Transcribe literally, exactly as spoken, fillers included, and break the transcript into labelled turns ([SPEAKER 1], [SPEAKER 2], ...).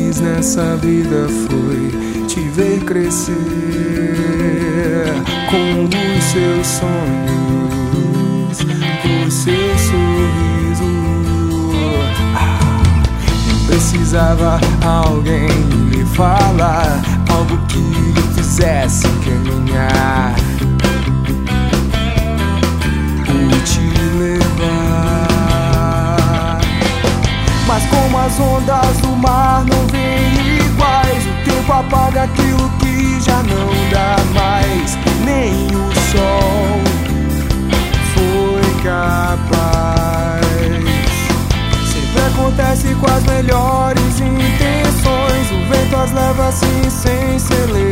[SPEAKER 1] fiz nessa vida foi te ver crescer com os seus sonhos, o seu sorriso. Não precisava alguém me falar algo que lhe fizesse caminhar ou te levar. Mas como as ondas do mar não vêm iguais, o tempo apaga aquilo que já não dá mais. Nem o sol foi capaz. Sempre acontece com as melhores intenções, o vento as leva assim sem ser levado.